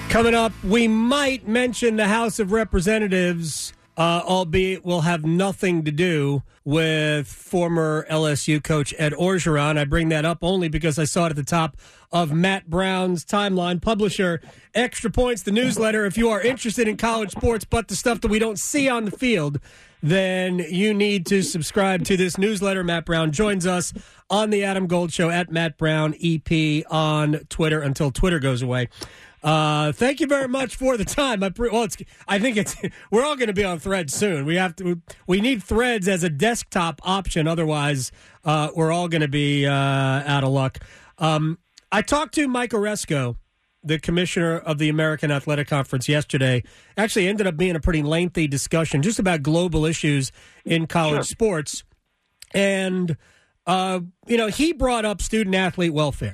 Coming up, we might mention the House of Representatives, albeit will have nothing to do with former LSU coach Ed Orgeron. I bring that up only because I saw it at the top of Matt Brown's timeline. Publisher, Extra Points, the newsletter. If you are interested in college sports, but the stuff that we don't see on the field, then you need to subscribe to this newsletter. Matt Brown joins us on the Adam Gold Show at Matt Brown EP on Twitter until Twitter goes away. Thank you very much for the time. I think we're all going to be on Threads soon. We need Threads as a desktop option. Otherwise, we're all going to be out of luck. I talked to Mike Oresco, the commissioner of the American Athletic Conference, yesterday. Actually ended up being a pretty lengthy discussion just about global issues in college sports. And, he brought up student-athlete welfare.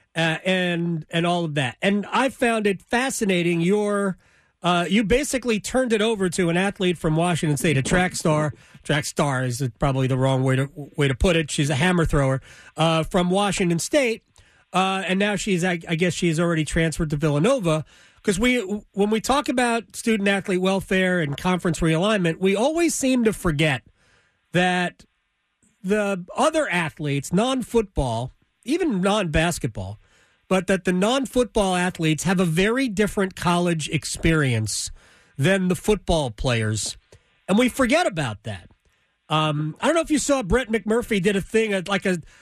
And all of that. And I found it fascinating. You basically turned it over to an athlete from Washington State, a track star. Track star is probably the wrong way to put it. She's a hammer thrower from Washington State. And now I guess she's already transferred to Villanova. Because when we talk about student-athlete welfare and conference realignment, we always seem to forget that the other athletes, non-football, even non-basketball, but that the non-football athletes have a very different college experience than the football players. And we forget about that. I don't know if you saw Brett McMurphy did a thing, like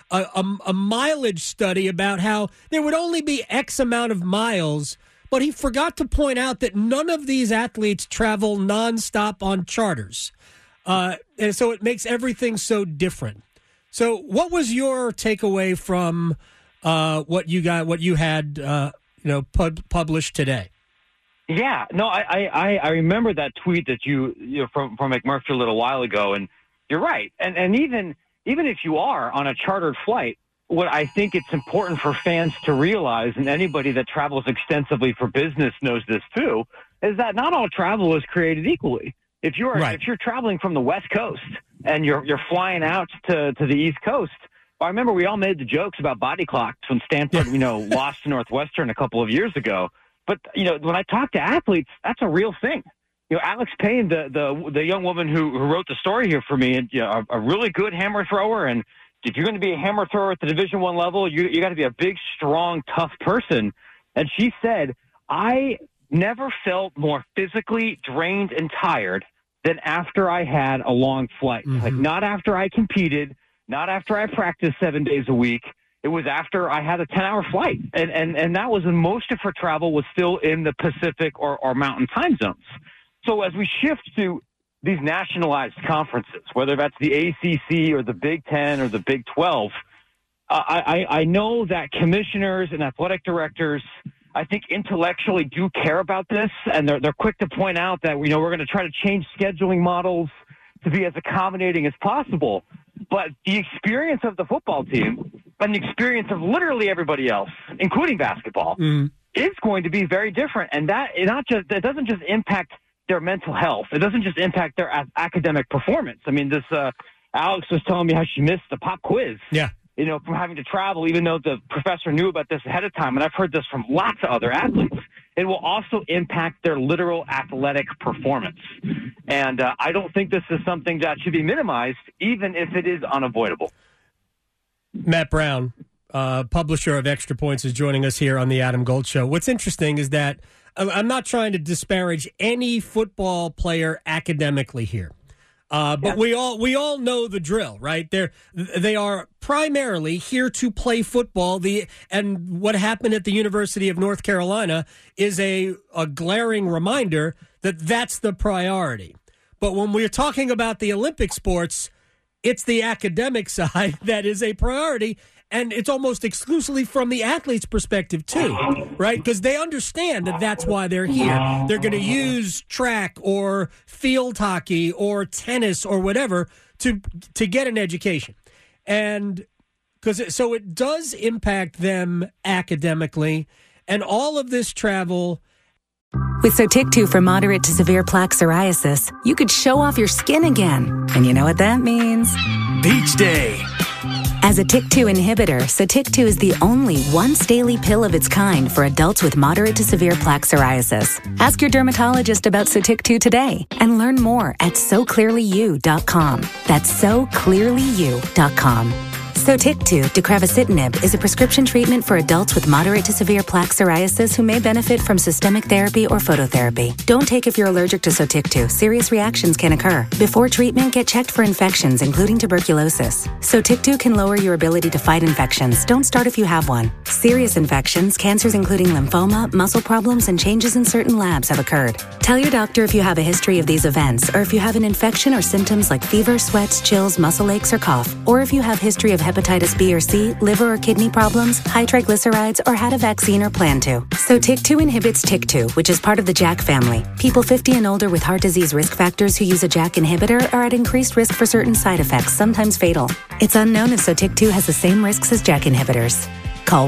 a mileage study about how there would only be X amount of miles, but he forgot to point out that none of these athletes travel nonstop on charters. And so it makes everything so different. So what was your takeaway from what you had published today? Yeah, no, I remember that tweet that you from McMurphy a little while ago, and you're right. And even if you are on a chartered flight, what I think it's important for fans to realize, and anybody that travels extensively for business knows this too, is that not all travel is created equally. If you're traveling from the West Coast and you're flying out to the East Coast, I remember we all made the jokes about body clocks when Stanford, lost to Northwestern a couple of years ago. But when I talk to athletes, that's a real thing. Alex Payne, the young woman who wrote the story here for me, and a really good hammer thrower. And if you're going to be a hammer thrower at the Division I level, you got to be a big, strong, tough person. And she said, I never felt more physically drained and tired than after I had a long flight. Mm-hmm. Like, not after I competed, not after I practiced 7 days a week. It was after I had a 10-hour flight. And that was when most of her travel was still in the Pacific or Mountain time zones. So as we shift to these nationalized conferences, whether that's the ACC or the Big Ten or the Big 12, I know that commissioners and athletic directors, I think, intellectually do care about this, and they're quick to point out that we're going to try to change scheduling models to be as accommodating as possible. But the experience of the football team and the experience of literally everybody else, including basketball, is going to be very different. And that doesn't just impact their mental health. It doesn't just impact their academic performance. I mean, Alex was telling me how she missed the pop quiz. Yeah. From having to travel, even though the professor knew about this ahead of time. And I've heard this from lots of other athletes. It will also impact their literal athletic performance. And I don't think this is something that should be minimized, even if it is unavoidable. Matt Brown, publisher of Extra Points, is joining us here on the Adam Gold Show. What's interesting is that I'm not trying to disparage any football player academically here. But we all know the drill, right? They are primarily here to play football. And what happened at the University of North Carolina is a glaring reminder that that's the priority. But when we're talking about the Olympic sports, it's the academic side that is a priority. And it's almost exclusively from the athlete's perspective, too, right? Because they understand that that's why they're here. They're going to use track or field hockey or tennis or whatever to get an education. And so it does impact them academically. And all of this travel. With Sotyktu for moderate to severe plaque psoriasis, you could show off your skin again. And you know what that means? Beach day. As a TYK2 inhibitor, Sotyktu is the only once daily pill of its kind for adults with moderate to severe plaque psoriasis. Ask your dermatologist about Sotyktu today and learn more at SoClearlyYou.com. That's SoClearlyYou.com. Sotyktu, deucravacitinib, is a prescription treatment for adults with moderate to severe plaque psoriasis who may benefit from systemic therapy or phototherapy. Don't take if you're allergic to Sotyktu. Serious reactions can occur. Before treatment, get checked for infections, including tuberculosis. Sotyktu can lower your ability to fight infections. Don't start if you have one. Serious infections, cancers including lymphoma, muscle problems, and changes in certain labs have occurred. Tell your doctor if you have a history of these events, or if you have an infection or symptoms like fever, sweats, chills, muscle aches, or cough, or if you have history of hepatitis B or C, liver or kidney problems, high triglycerides, or had a vaccine or plan to. Sotyktu inhibits TYK2, which is part of the JAK family. People 50 and older with heart disease risk factors who use a JAK inhibitor are at increased risk for certain side effects, sometimes fatal. It's unknown if Sotyktu has the same risks as JAK inhibitors. Call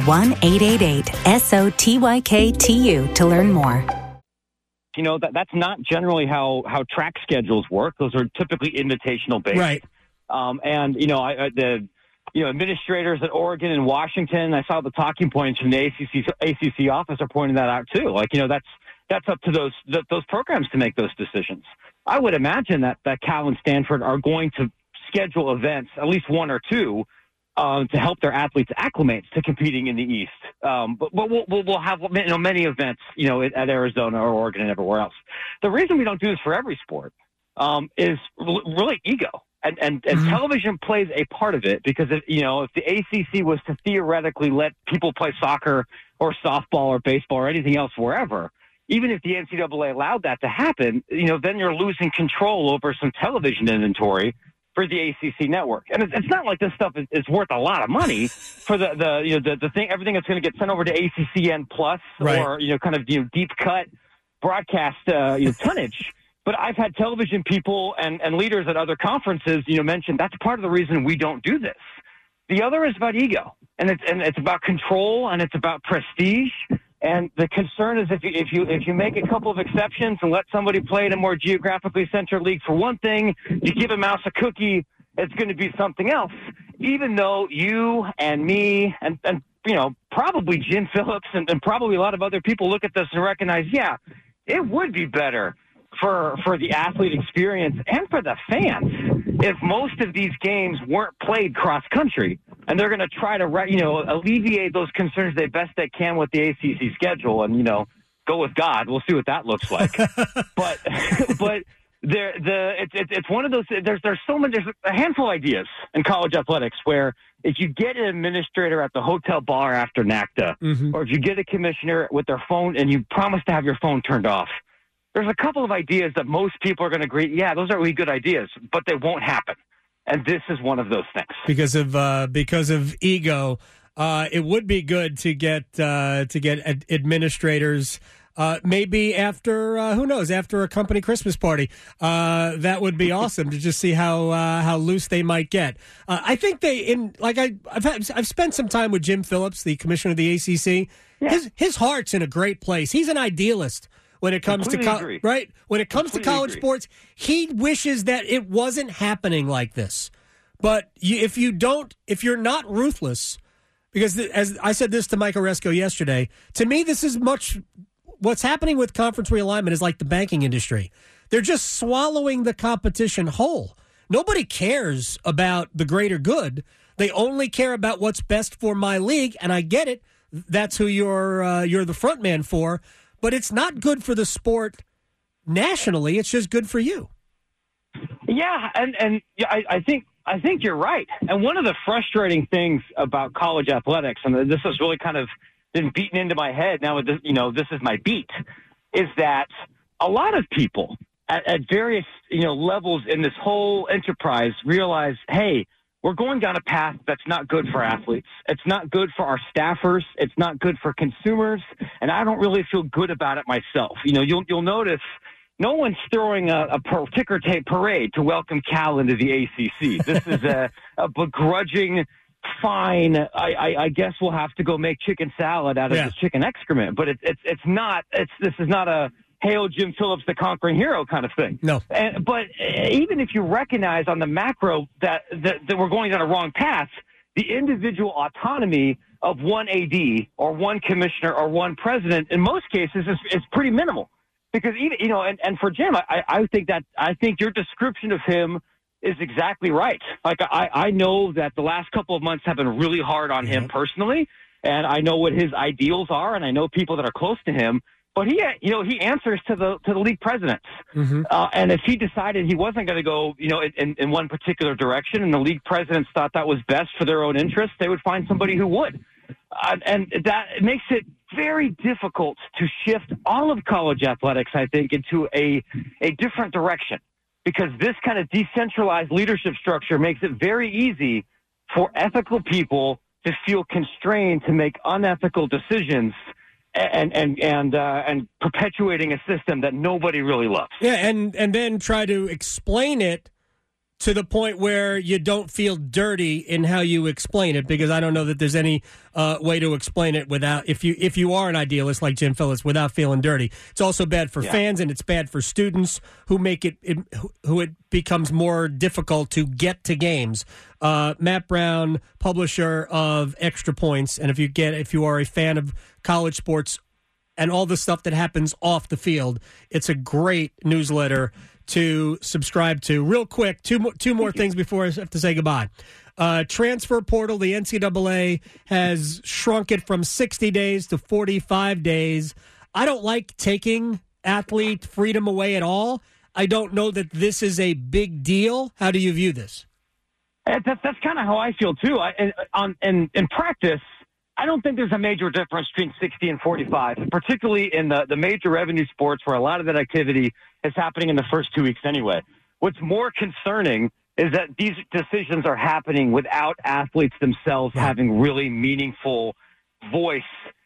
1-888-SOTYKTU to learn more. You know, that's not generally how track schedules work. Those are typically invitational based. Right. And, you know, administrators at Oregon and Washington, I saw the talking points from the ACC office are pointing that out too. Like, you know, that's up to those programs to make those decisions. I would imagine that Cal and Stanford are going to schedule events, at least one or two, to help their athletes acclimate to competing in the East. But we'll have many events, you know, at Arizona or Oregon and everywhere else. The reason we don't do this for every sport is really ego. And television plays a part of it because, if the ACC was to theoretically let people play soccer or softball or baseball or anything else wherever, even if the NCAA allowed that to happen, then you're losing control over some television inventory for the ACC network. And it's not like this stuff is worth a lot of money for the thing, everything that's going to get sent over to ACCN Plus, right, or, deep cut broadcast, tonnage. But I've had television people and leaders at other conferences, mention that's part of the reason we don't do this. The other is about ego, and it's about control, and it's about prestige. And the concern is if you make a couple of exceptions and let somebody play in a more geographically centered league for one thing, you give a mouse a cookie, it's going to be something else. Even though you and me and probably Jim Phillips and probably a lot of other people look at this and recognize, yeah, it would be better for the athlete experience and for the fans if most of these games weren't played cross country. And they're going to try to, alleviate those concerns they best they can with the ACC schedule and, go with God. We'll see what that looks like. but it's one of those, there's a handful of ideas in college athletics where if you get an administrator at the hotel bar after NACDA, mm-hmm, or if you get a commissioner with their phone and you promise to have your phone turned off, there's a couple of ideas that most people are going to agree, yeah, those are really good ideas, but they won't happen. And this is one of those things. Because of ego, it would be good to get administrators. Maybe after who knows, after a company Christmas party, that would be awesome to just see how loose they might get. I think I've spent some time with Jim Phillips, the commissioner of the ACC. Yeah. His heart's in a great place. He's an idealist. When it comes to college sports, he wishes that it wasn't happening like this. But if you're not ruthless, because as I said this to Mike Oresco yesterday, to me this is what's happening with conference realignment is like the banking industry. They're just swallowing the competition whole. Nobody cares about the greater good. They only care about what's best for my league, and I get it. That's who you're the front man for. But it's not good for the sport nationally. It's just good for you. Yeah, and I think you're right. And one of the frustrating things about college athletics, and this has really kind of been beaten into my head now, this is my beat, is that a lot of people at various levels in this whole enterprise realize, hey, we're going down a path that's not good for athletes. It's not good for our staffers. It's not good for consumers. And I don't really feel good about it myself. You'll notice no one's throwing a ticker tape parade to welcome Cal into the ACC. This is a begrudging, fine, I guess we'll have to go make chicken salad out of this chicken excrement. But this is not a hail Jim Phillips, the conquering hero kind of thing. No. But even if you recognize on the macro that we're going down a wrong path, the individual autonomy of one AD or one commissioner or one president in most cases is pretty minimal. Because even, and for Jim, I think your description of him is exactly right. Like I know that the last couple of months have been really hard on him personally, and I know what his ideals are, and I know people that are close to him. But he answers to the league presidents, and if he decided he wasn't going to go, in one particular direction, and the league presidents thought that was best for their own interests, they would find somebody who would, and that makes it very difficult to shift all of college athletics, I think, into a different direction, because this kind of decentralized leadership structure makes it very easy for ethical people to feel constrained to make unethical decisions and perpetuating a system that nobody really loves. Yeah, and then try to explain it to the point where you don't feel dirty in how you explain it, because I don't know that there's any way to explain it without, if you are an idealist like Jim Phillips, without feeling dirty. It's also bad for fans, and it's bad for students who make who it becomes more difficult to get to games. Matt Brown, publisher of Extra Points, and if you are a fan of college sports and all the stuff that happens off the field, it's a great newsletter to subscribe to. Real quick, two more things before I have to say goodbye. Transfer portal, the NCAA has shrunk it from 60 days to 45 days. I don't like taking athlete freedom away at all. I don't know that this is a big deal. How do you view this? That's kind of how I feel, too. In practice, I don't think there's a major difference between 60 and 45, particularly in the major revenue sports where a lot of that activity is happening in the first 2 weeks anyway. What's more concerning is that these decisions are happening without athletes themselves having really meaningful voice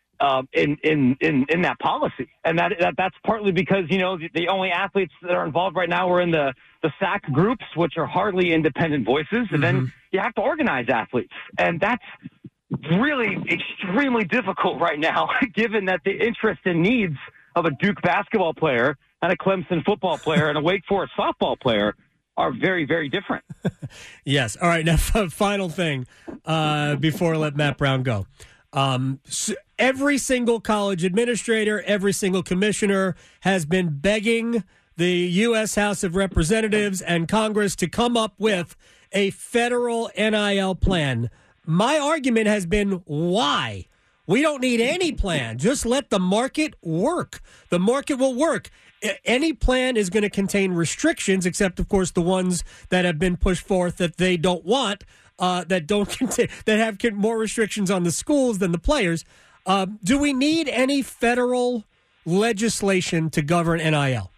in that policy. And that's partly because, the only athletes that are involved right now are in the SAC groups, which are hardly independent voices. And then you have to organize athletes. And that's really extremely difficult right now, given that the interest and needs of a Duke basketball player and a Clemson football player and a Wake Forest softball player are very, very different. Yes. All right. Now, final thing before I let Matt Brown go. So every single college administrator, every single commissioner has been begging the U.S. House of Representatives and Congress to come up with a federal NIL plan. My argument has been, why? We don't need any plan. Just let the market work. The market will work. Any plan is going to contain restrictions, except, of course, the ones that have been pushed forth that they don't want, that have more restrictions on the schools than the players. Do we need any federal legislation to govern NIL?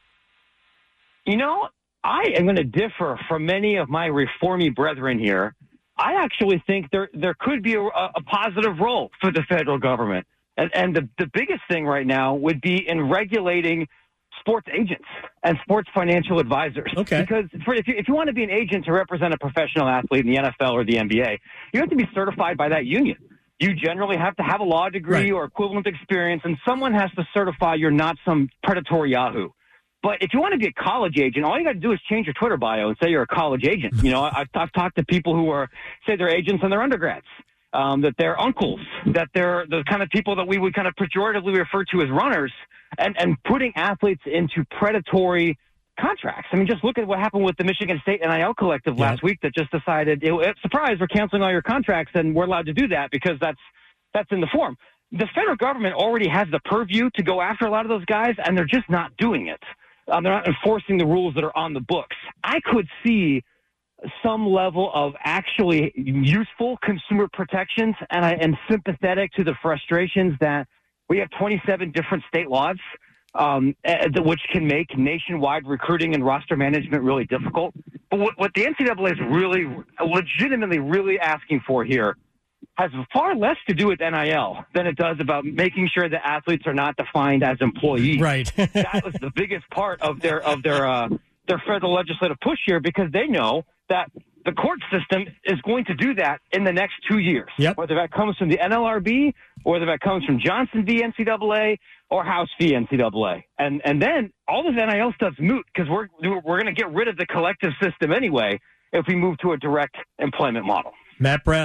I am going to differ from many of my reformy brethren here. I actually think there could be a positive role for the federal government. And the biggest thing right now would be in regulating sports agents and sports financial advisors. Okay. Because if you want to be an agent to represent a professional athlete in the NFL or the NBA, you have to be certified by that union. You generally have to have a law degree or equivalent experience, and someone has to certify you're not some predatory Yahoo. But if you want to be a college agent, all you got to do is change your Twitter bio and say you're a college agent. I've talked to people who say they're agents and they're undergrads, that they're uncles, that they're the kind of people that we would kind of pejoratively refer to as runners, and putting athletes into predatory contracts. I mean, just look at what happened with the Michigan State NIL Collective last week that just decided, surprise, we're canceling all your contracts, and we're allowed to do that because that's in the form. The federal government already has the purview to go after a lot of those guys, and they're just not doing it. They're not enforcing the rules that are on the books. I could see some level of actually useful consumer protections, and I am sympathetic to the frustrations that we have 27 different state laws, which can make nationwide recruiting and roster management really difficult. But what the NCAA is really, legitimately really asking for here has far less to do with NIL than it does about making sure that athletes are not defined as employees. Right. That was the biggest part of their federal legislative push here, because they know that the court system is going to do that in the next 2 years. Yep. Whether that comes from the NLRB, or whether that comes from Johnson v. NCAA or House v. NCAA. And then all this NIL stuff's moot, because we're going to get rid of the collective system anyway if we move to a direct employment model. Matt Brown,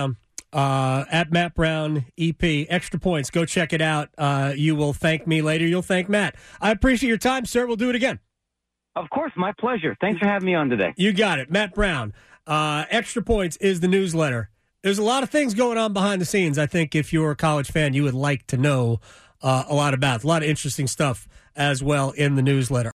At Matt Brown EP. Extra Points. Go check it out. You will thank me later. You'll thank Matt. I appreciate your time, sir. We'll do it again. Of course, my pleasure. Thanks for having me on today. You got it. Matt Brown. Extra Points is the newsletter. There's a lot of things going on behind the scenes. I think if you're a college fan, you would like to know a lot about. A lot of interesting stuff as well in the newsletter.